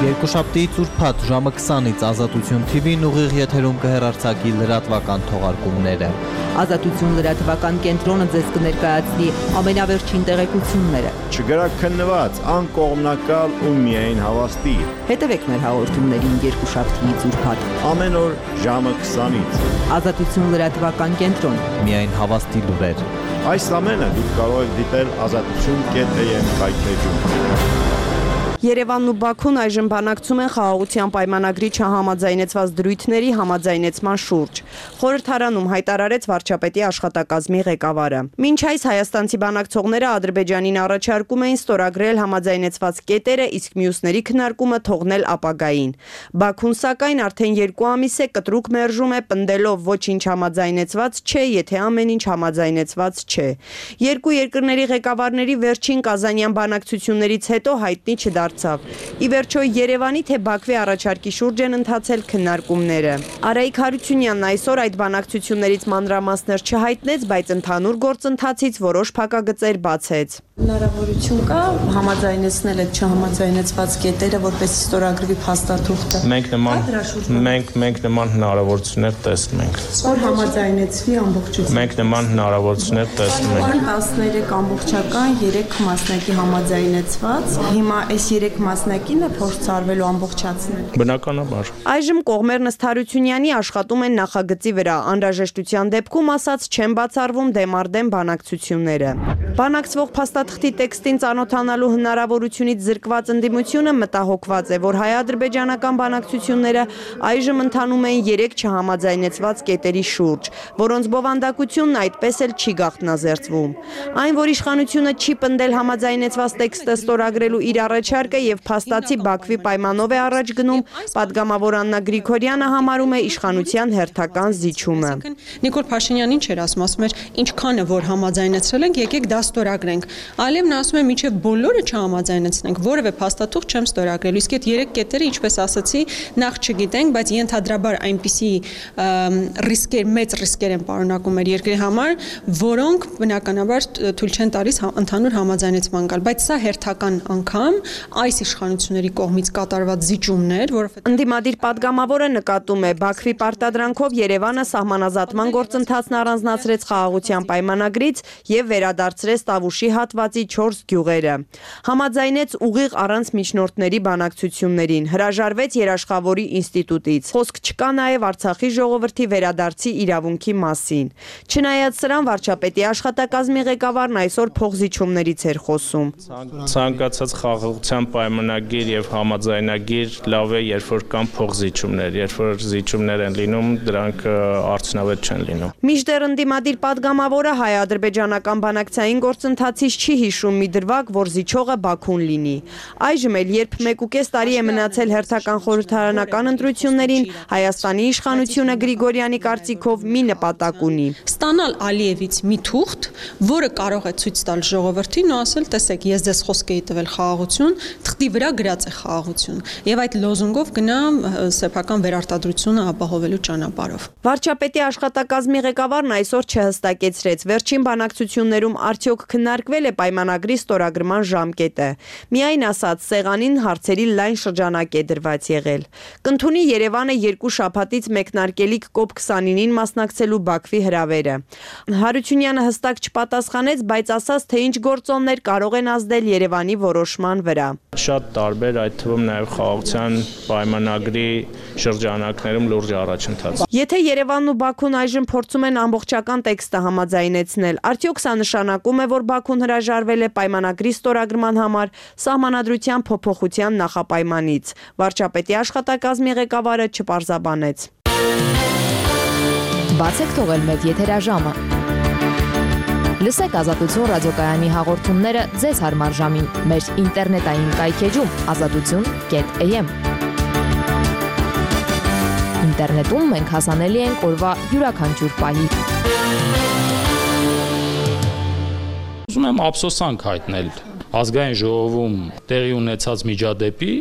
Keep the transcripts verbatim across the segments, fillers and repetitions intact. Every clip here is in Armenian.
Երկուշաբթիից ուրբաթ ժամը քսանից Ազատություն թի վին ուղիղ եթերում կհեռարձակի լրատվական թողարկումները։ Ազատություն լրատվական կենտրոնը ձեզ կներկայացնի ամենավերջին տեղեկությունները։ Չգրաքննված, անկողմնակալ ու միայն հավաստի։ Հետևեք մեր հաղորդումներին երկուշաբթիից ուրբաթ Ամեն օր ժամը քսանից։ Ազատություն լրատվական կենտրոն։ Միայն հավաստի լուրեր։ Այս ամենը դուք կարող եք դիտել ազատություն կետ է եմ կայքեջում։ Երևանն ու Բաքուն այժմ բանակցում են խաղաղության պայմանագրի չհամաձայնեցված դրույթների համաձայնեցման շուրջ։ Խորհրդարանում հայտարարեց վարչապետի աշխատակազմի ղեկավարը։ Մինչ այս հայաստանցի բանակցողները Ադրբեջանին առաջարկում էին ստորագրել համաձայնեցված կետերը, իսկ մյուսների քննարկումը թողնել ապագային։ Բաքուն սակայն արդեն երկու ամիս է կտրուկ մերժում է, պնդելով ոչինչ համաձայնեցված չէ, եթե ամեն ինչ համաձայնեցված չէ։ Երկու երկրների ղեկավարների վերջին կազանյան բանակցություններից հետո հայտնի չդարձավ Ի վերջո Երևանի թե Բաքվի առաջարկի շուրջ են ընթացել քննարկումները։ Արայիկ Հարությունյանն այսօր այդ բանակցություններից մանրամասներ չհայտնեց, բայց ընդհանուր գործընթացից որոշ փակագծեր բացեց։ Հնարավորություն կա համաձայնեցնել այդ չհամաձայնեցված կետերը, որպես ստորագրվի փաստաթուղթը։ Մենք նման մենք մենք նման հնարավորություններ տեսնում ենք։ Որ համաձայնեցվի ամբողջությամբ։ Մենք նման հնարավորություններ տեսնում ենք։ տասներեք ամբողջական, երեք մասնակի համաձայնեցված։ Հիմա այս երեք մասնակինը փորձարվելու ամբողջացնել։ Բնականաբար։ Այժմ կողմերն ըստ Հարությունյանի աշխատում են նախագծի վրա, անհրաժեշտության դեպքում ասած չեն բացառվում դեմարդեմ բանակցությունները։ Բանակցվող փաստաթղթի տեքստին ծանոթանալու հնարավորությունից զրկված ընդդիմությունը մտահոգված է, որ հայ-ադրբեջանական բանակցությունները այժմ ընթանում են երեք չհամաձայնեցված կետերի շուրջ, որոնց բովանդակությունն այդպես էլ չի գաղտնազերծվում։ Այն, որ իշխանությունը չի պնդել համաձայնեցված տեքստը ստորագրելու իր առաջարկը եւ փաստացի Բաքվի պայմանով է առաջ գնում, պատգամավոր Աննա Գրիգորյանը համարում է իշխանության հերթական զիջումը։ Նիկոլ Փաշինյանն ինչ էր ասում, ասում էր, ինչքանը որ համաձայնեցրել ենք, եկեք դա ստորագրենք։ Այլևն ասում է, միջև բոլորը չհամաձայնեցնենք, որևէ փաստաթուղթ չեմ ստորագրելու։ Իսկ այդ երեք կետերը, ինչպես ասացի, նախ չգիտենք, բայց ենթադրաբար այնպիսի ռիսկեր, մեծ ռիսկեր են պարունակում մեր երկրի համար, որոնք բնականաբար թույլ չեն տալիս ընդհանուր համաձայնեցման գալ, բայց սա հերթական անգամ այս իշխանությունների կողմից կատարված զիջումներ, որովհետեւ Ընդդիմադիր պատգամավորը նկատում է, Բաքվի պարտադրանքով Երևանը սահմանազատման գործընթացն առանձնացրեց խաղաղության պայմանագրից եւ վերադարձրեց Տավուշի հատվածի չորս գյուղերը։ Համաձայնեց ուղիղ առանց միջնորդների բանակցություններին, հրաժարվեց երաշխավորի ինստիտուտից։ Խոսք չկա նաեւ Արցախի ժողովրդի վերադարձի իրավունքի մասին։ Չնայած սրան վարչապետի աշխատակազմի ղեկավարն այսօր փոխզիջումներից էր խոսում։ Ցանկացած խաղաղության պայմանագիր եւ համաձայնագիր լավ է, երբ որ կան փոխզիջումներ, երբ որ զիջումներ են լինում, դրանք արդյունավետ չեն լինում։ Մինչդեռ ընդդիմադիր պատգամավորը հայ-ադրբեջանական բանակցային գործընթացից չի հիշում մի դրվագ, որ զիջողը Բաքուն լինի։ Այժմ էլ, երբ մեկուկես տարի է մնացել հերթական խորհրդարանական ընտրություններին, Հայաստանի իշխանությունը Գրիգորյանի կարծիքով մի նպատակ ունի։ Ստանալ Ալիևից մի թուղթ, որը կարող է ցույց տալ ժողովրդին ու ասել, տեսեք, ես ձեզ խոսք էի տվել խաղաղություն, թղթի վրա գրած է խաղաղություն, եւ այդ լոզունգով գնա սեփական վերարտադրությունը ապահովելու ճանապարհով։ Վարչապետի աշխատակազմի ղեկավարն այսօր չհստակեցրեց վերջին բանակցություններում արդյոք քննարկվել է պայմանագրի ստորագրման ժամկետը։ Միայն ասաց, սեղանին հարցերի լայն շրջանակ է դրված եղել։ Կընդունի Երևանը երկու շաբաթից մեկնարկելիք կոպ քսանինին մասնակցելու Բաքվի հրավերը։ Հարությունյանը հստակ չպատասխանեց, բայց ասաց, թե ինչ գործոններ կարող են ազդել Երևանի որոշման վրա։ Շատ տարբեր, այդ թվում նաև խաղաղության պայմանագրի շրջանակներում լուրջ առաջընթաց։ Եթե Երևանն ու Բաքուն այժմ փորձում են ամբողջական տեքստը համաձայնեցնել, արդյոք սա նշանակում է, որ Բաքուն հրաժարվել է պայմանագրի ստորագրման համար սահմանադրության փոփոխության նախապայմանից։ Վարչապետի աշխատակազմի ղեկավարը չպարզաբանեց։ Բացեք թողել մեկ եթերաժամը։ Լսեք Ազատություն ռադիոկայանի հաղորդումները ձեզ հարմար ժամին մեր ինտերնետային կայքեջում ազատություն կետ է եմ։ Ինտերնետում մենք հասանելի ենք օրվա յուրաքանչյուր պահի։ Ուզում եմ ափսոսանք հայտնել ազգային ժողովում տեղի ունեցած միջադեպի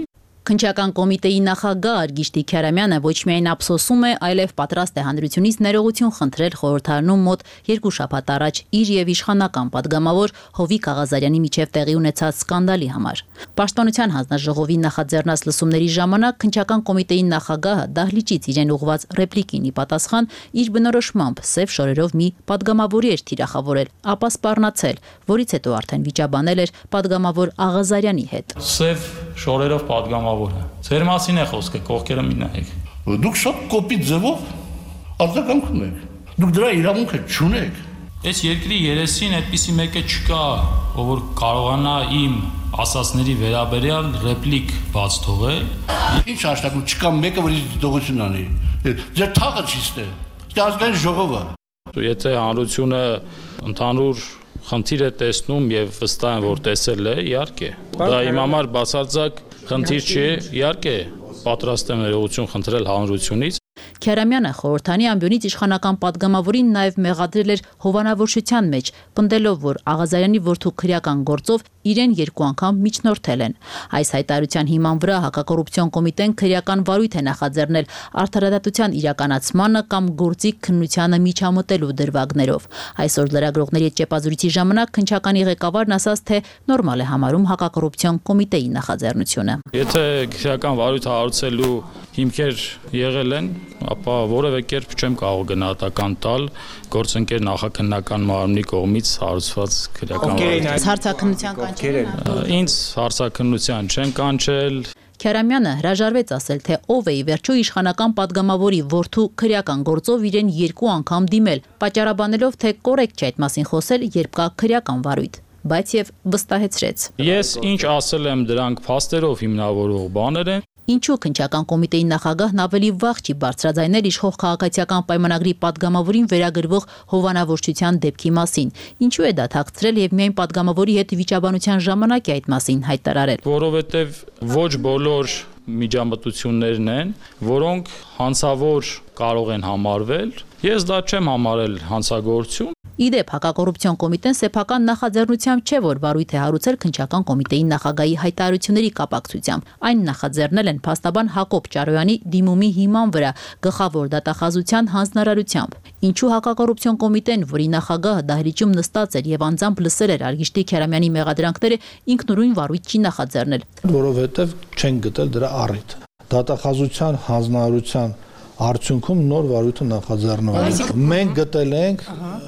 Քննչական կոմիտեի նախագահ Արգիշտի Քարամյանը ոչ միայն ափսոսում է, այլև պատրաստ է հանրությունից ներողություն խնդրել խորհրդարանում մոտ երկու շաբաթ առաջ իր եւ իշխանական падգամավոր Հովիկ Աղազարյանի միջև տեղի ունեցած սկանդալի համար։ Պաշտպանության հանձնաժողովի նախաձեռնած լսումների ժամանակ քննչական կոմիտեի նախագահը դահլիճից իրեն ուղված ռեպլիկին ի պատասխան իր բնորոշմամբ սև շորերով մի падգամավորի էր թիրախավորել, ապա սպառնացել, որից հետո արդեն վիճաբանել էր падգամավոր Աղազարյանի հետ։ Սև շորերով падգամավոր է։ Ձեր մասին է խոսքը, կողքերը մի նայեք։ Դուք շատ կոպիտ ձևով արձագանքում եք։ Դուք դրա իրավունքը չունեք։ Այս երկրի երեսին այդպիսի մեկը չկա, ով որ կարողանա իմ ասածների վերաբերյալ ռեպլիկ բաց թողել։ Ինչ հաշտակում չկա մեկը, որ ինձ դողություն անի։ Ձեր թաղը ճիշտ է։ Դա ազգային ժողովը։ Եթե հանրությունը ընդհանուր խնդիր է տեսնում եւ վստահ եմ, որ տեսել է, իհարկե։ Դա իմ համար բացարձակ խնդիր չի, իհարկե, պատրաստ եմ ներողություն խնդրել հանրությունից։ Քարամյանը խորհրդանի ամբյոնից իշխանական падգամավորին նաև մեղադրել էր հովանավորչության մեջ, պնդելով, որ Աղազարյանի որդու քրեական գործով իրեն երկու անգամ միջնորդել են։ Այս հայտարարության հիման վրա հակակոռուպցիոն կոմիտեն քրեական վարույթ է նախաձեռնել արդարադատության իրականացմանը կամ գործի քննությանը միջամտելու դրվագներով։ Այսօր լրագրողների հետ ճեպազրույցի ժամանակ քննչականի ղեկավարն ասաց, թե նորմալ է համարում հակակոռուպցիոն կոմիտեի նախաձեռնությունը։ Եթե քրեական վարույթ հարուցելու հիմքեր եղել են, ապա որևէ կերպ չեմ կարող գնահատական տալ գործընկեր նախաքննական մարմնի կողմից հարուցված քրեական վարույթ։ Հարցաքննության կանչել։ Ինձ հարցաքննության չեն կանչել։ Քարամյանը հրաժարվեց ասել, թե ով է ի վերջո իշխանական падգամավորի որդու քրեական գործով իրեն երկու անգամ դիմել, պատճառաբանելով, թե կոռեկտ չէ այդ մասին խոսել, երբ կա քրեական վարույթ, բայց եւ վստահեցրեց։ Ես ինչ ասել եմ, դրանք փաստերով հիմնավորող բաներ են։ Ինչու քննչական կոմիտեի նախագահն ավելի վաղ չի բարձրաձայնել իշխող քաղաքացիական պայմանագրի падգամավորին վերագրվող հովանավորչության դեպքի մասին։ Ինչու է դա թաքցրել եւ միայն падգամավորի հետ վիճաբանության ժամանակ է այդ մասին հայտարարել։ Որովհետեւ ոչ բոլոր միջամտություններն են, որոնք հանցավոր կարող են համարվել։ Ես դա չեմ համարել հանցագործություն։ Իդեպ հակակոռուպցիոն կոմիտեն սեփական նախաձեռնությամբ չէ, որ վարույթ է հարուցել քննչական կոմիտեի նախագահի հայտարարությունների կապակցությամբ։ Այն նախաձեռնել են փաստաբան Հակոբ Ճարոյանի դիմումի հիման վրա գլխավոր դատախազության հանձնարարությամբ։ Ինչու հակակոռուպցիոն կոմիտեն, որի նախագահը դահլիճում նստած էր եւ անձամբ լսել էր Արգիշտի Քարամյանի մեղադրանքները, ինքնուրույն վարույթ չի նախաձեռնել։ Որովհետեւ չեն գտել դրա առիթ։ Դատախազության հանձնարարության արդյունքում նոր վարույթը նախաձեռնվել է։ Մենք գտել ենք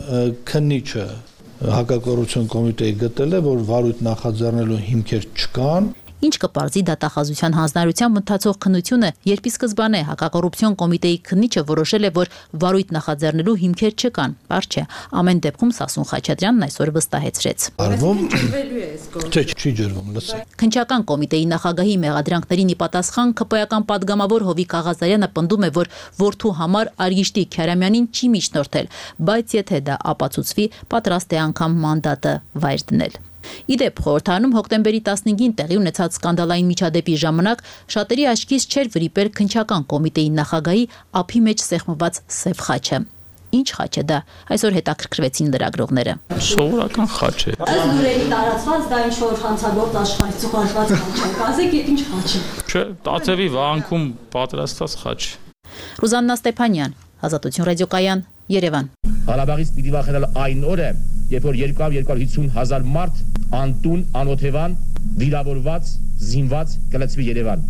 քննիչը հակակոռուպցիոն կոմիտեի գտել է, որ վարույթ նախաձեռնելու հիմքեր չկան։ Ինչ կպարզի դատախազության հանձնարարությամբ ընթացող քննությունը, երբ ի սկզբանե հակակոռուպցիոն կոմիտեի քննիչը որոշել է, որ վարույթ նախաձեռնելու հիմքեր չկան։ Պարզ չէ, ամեն դեպքում Սասուն Խաչատրյանն այսօր վստահեցրեց։ Արվում չէ, չի ջրվում, լսեք։ Քննչական կոմիտեի նախագահի մեղադրանքներին ի պատասխան ԿՊ-ական падգամավոր Հովիկ Աղազարյանը պնդում է, որ որդու համար Արգիշտի Քարամյանին չի միջնորդել, բայց եթե դա ապացուցվի, պատրաստ է անգամ մանդատը վայր դնել։ Իդեպ խորհրդարանում հոկտեմբերի տասնհինգին տեղի ունեցած սկանդալային միջադեպի ժամանակ շատերի աչքից չէր վրիպել քննչական կոմիտեի նախագահի ափի մեջ սեղմված սև խաչը։ Ինչ խաչ է դա, այսօր հետաքրքրվեցին լրագրողները։ Սովորական խաչ է։ Այս նորերի տարածված դա ինչ որ հանցագործ աշխարհից ուղարկված խաչ է։ Կասեք, այդ ինչ խաչ է։ Չէ, Տաթևի վանքում պատրաստված խաչ։ Ռուզաննա Ստեփանյան, Ազատություն ռադիոկայան, Երևան։ Ղարաբաղից պիտի վախենալ այն օրը, երբ որ երկու հարյուր հիսուն հազար մարդ անտուն, անօթևան, վիրավորված, զինված կլցվի Երևան։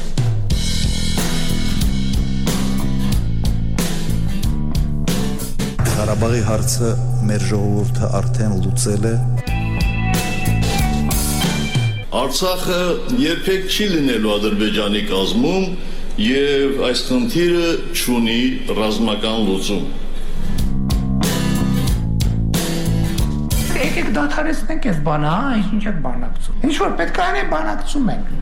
Ղարաբաղի հարցը մեր ժողովուրդը արդեն լուծել է։ Արցախը երբեք չի լինելու Ադրբեջանի կազմում եւ այս խնդիրը չունի ռազմական լուծում։ Եկեք դադարեցնենք այս բանը, հա, ինչ եք բանակցում։ Ինչ որ պետք է անենք, բանակցում ենք։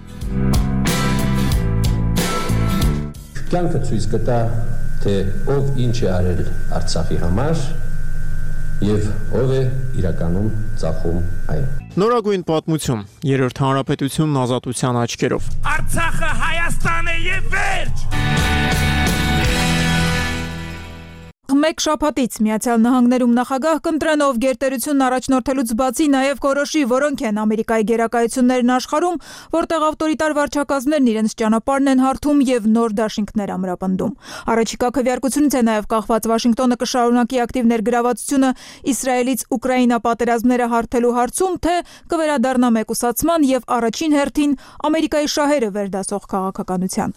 Կյանքը ցույց կտա, թե ով ինչ է արել Արցախի համար եւ ով է իրականում ծախում այն։ Նորագույն պատմություն, երրորդ հանրապետությունն ազատության աչքերով։ Արցախը Հայաստան է եւ վերջ։ մեկ շաբաթից Միացյալ Նահանգներում նախագահ կընտրեն, ով գերտերությունն առաջնորդելուց բացի նաև կորոշի, որոնք են Ամերիկայի գերակայություններն աշխարհում, որտեղ ավտորիտար վարչակազմներն իրենց ճանապարհն են հարթում եւ նոր դաշինքներ ամրապնդում։ Առաջիկա քվեարկությունից է նաև կախված Վաշինգտոնը կշարունակի ակտիվ ներգրավվածությունը Իսրայելից Ուկրաինա պատերազմները հարթելու հարցում, թե կվերադառնա մեկուսացման եւ առաջին հերթին Ամերիկայի շահերը վերդասող քաղաքականության։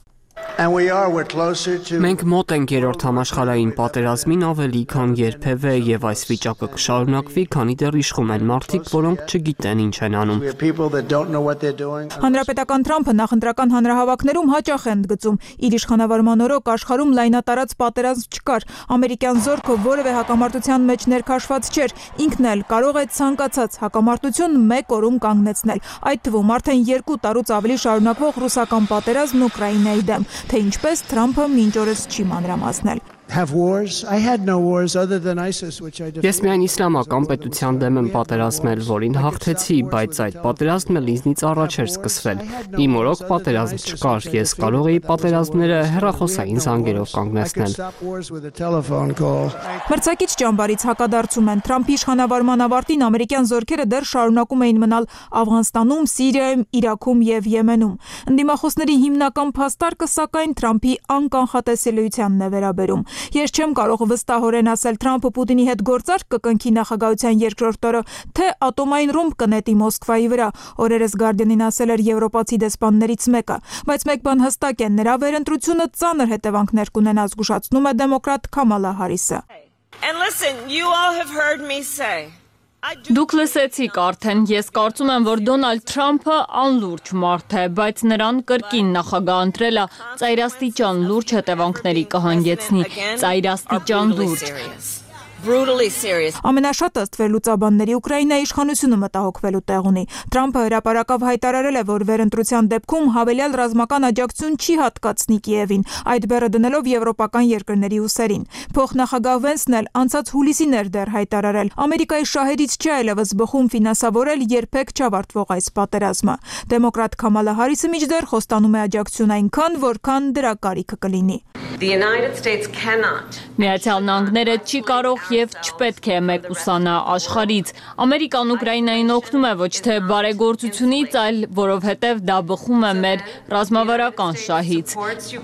Մենք մոտ ենք երրորդ համաշխարհային պատերազմին ավելի քան երբևէ եւ այս վիճակը կշարունակվի, քանի դեռ իշխում են մարդիկ, որոնք չգիտեն ինչ են անում։ Հանրապետական Թրամփը նախընտրական հանրահավաքներում հաճախ է ընդգծում, իր իշխանավարման օրոք աշխարհում լայնատարած պատերազմ չկար, ամերիկյան զորքը որևէ հակամարտության մեջ ներքաշված չէր, ինքն էլ կարող է ցանկացած հակամարտություն մեկ օրում կանգնեցնել, այդ թվում արդեն երկու տարուց ավելի շարունակվող ռուսական պատերազմն Ուկրաինայի դեմ, թե ինչպես Թրամփը մինչ օրս չի մանրամասնել։ Ես միայն իսլամական պետության դեմ եմ պատերազմել, որին հաղթեցի, բայց այդ պատերազմը ինձնից առաջ էր սկսվել։ Իմ օրոք պատերազմ չկար, ես կարող էի պատերազմները հեռախոսային զանգերով կանգնեցնել։ Մրցակից ճամբարից հակադարձում են Թրամփի իշխանավարման ավարտին ամերիկյան զորքերը դեռ շարունակում էին մնալ Աֆղանստանում, Սիրիայում, Իրաքում եւ Եմենում։ Ընդդիմախոսների հիմնական փաստարկը սակայն Թրամփի անկանխատեսելիությանն է վերաբերում։ Ես չեմ կարող վստահորեն ասել Թրամփը Պուտինի հետ գործարք կկնքի նախագահության երկրորդ օրը, թե ատոմային ռումբ կնետի Մոսկվայի վրա, օրերս Guardian-ին ասել էր եվրոպացի դեսպաններից մեկը, բայց մեկ բան հստակ է, նրա վերընտրությունը ծանր հետևանքներ կունենա, զգուշացնում է դեմոկրատ Քամալա Հարիսը։ Դուք լսեցիք արդեն, ես կարծում եմ, որ Դոնալդ Թրամփը անլուրջ մարդ է, բայց նրան կրկին նախագահ ընտրելը ծայրաստիճան լուրջ հետևանքների կհանգեցնի, ծայրաստիճան լուրջ։ Ամենաշատը ստվերլուծաբանների Ուկրաինայի իշխանությունը մտահոգվելու տեղ ունի։ Թրամփը հրապարակավ հայտարարել է, որ վերընտրության դեպքում հավելյալ ռազմական աջակցություն չի հատկացնի Կիևին, այդ բեռը դնելով եվրոպական երկրների ուսերին։ Փոխնախագահ Վենսն էլ անցած հուլիսին էր դեռ հայտարարել. Ամերիկայի շահերից չի այլևս բխում ֆինանսավորել երբեք չավարտվող այս պատերազմը։ Դեմոկրատ Քամալա Հարիսը մինչդեռ խոստանում է աջակցություն այնքան, որքան դրա կարիքը կլինի։ Միացյալ Նահանգները չի կարող եւ չպետք է մեկուսանա աշխարհից։ Ամերիկան Ուկրաինային օգնում է ոչ թե բարեգործությունից, այլ որովհետեւ դա բխում է մեր ռազմավարական շահից։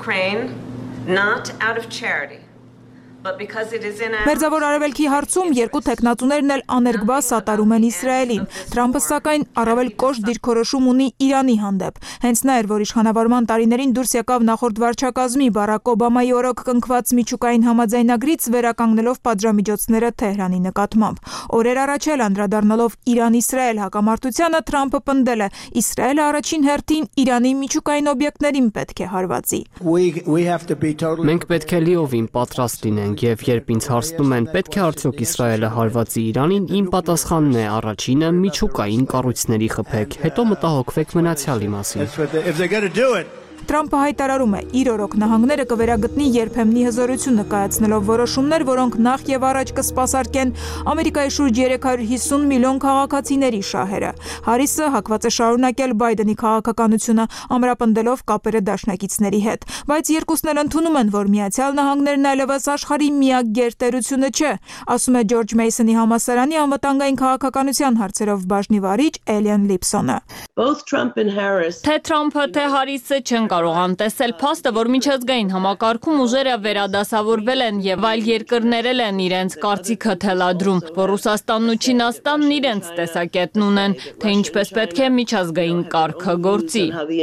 Մերձավոր Արևելքի հարցում երկու տեխնատուներն էլ աներկբա սատարում են Իսրայելին։ Թրամփը սակայն առավել կոշտ դիրքորոշում ունի Իրանի հանդեպ։ Հենց նա էր, որ իշխանավարման տարիներին դուրս եկավ նախորդ վարչակազմի Բարակ Օբամայի օրոք կնքված միջուկային համաձայնագրից, վերականգնելով պատժամիջոցները Թեհրանի նկատմամբ։ Օրեր առաջ էլ անդրադառնալով Իրան-Իսրայել հակամարտությանը, Թրամփը պնդել է. Իսրայելը առաջին հերթին Իրանի միջուկային օբյեկտներին պետք է հարվածի։ Մենք պետք է լիովին պատրաստ լինենք, եւ երբ ինձ հարցնում են, պետք է արդյոք Իսրայելը հարվածի Իրանին, իմ պատասխանն է առաջինը միջուկային կառույցների խփեք, հետո մտահոգվեք մնացյալի մասին։ Թրամփը հայտարարում է, իր օրոք նահանգները կվերագտնի երբեմնի հզորությունը կայացնելով որոշումներ, որոնք նախ եւ առաջ կսպասարկեն Ամերիկայի շուրջ երեք հարյուր հիսուն միլիոն քաղաքացիների շահերը։ Հարիսը հակված է շարունակել Բայդենի քաղաքականությունը, ամրապնդելով կապերը դաշնակիցների հետ, բայց երկուսն էլ ընդունում են, որ Միացյալ Նահանգներն այլևս աշխարհի միակ գերտերությունը չէ, ասում է Ջորջ Մեյսոնի համալսարանի անվտանգային քաղաքականության հարցերով բաժնի վարիչ Էլիան Լիփսոնը։ Թե Թրամփը, թե Հարիսը չեն կարող անտեսել փաստը, որ միջազգային համակարգում ուժերը վերադասավորվել են եւ այլ երկրներ են իրենց կարծիքը թելադրում, որ Ռուսաստանն ու Չինաստանն իրենց տեսակետն ունեն, թե ինչպես պետք է միջազգային կարգը գործի։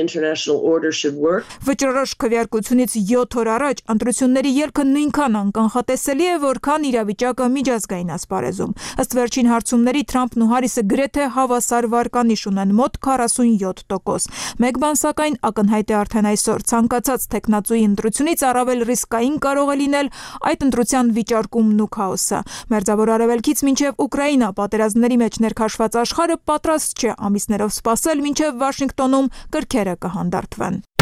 Վճռորոշ քվեարկությունից յոթ օր առաջ ընտրությունների ելքը նույնքան անկանխատեսելի է, որքան իրավիճակը միջազգային ասպարեզում։ Ըստ վերջին հարցումների Թրամփն ու Հարիսը գրեթե հավասար վարկանիշ ունեն՝ մոտ քառասունյոթ տոկոս։ Մեկ բան սակայն ակնհայտ է արդեն այսօր, ցանկացած տեխնացուի ընտրությունից առավել ռիսկային կարող է լինել այդ ընտրության վիճարկումն ու քաոսը։ Մերձավոր Արևելքից մինչև Ուկրաինա պատերազմների մեջ ներքաշված աշխարհը պատրաստ չէ ամիսներով սպասել, մինչև Վաշինգտոնում կրքերը կհանդարտվեն։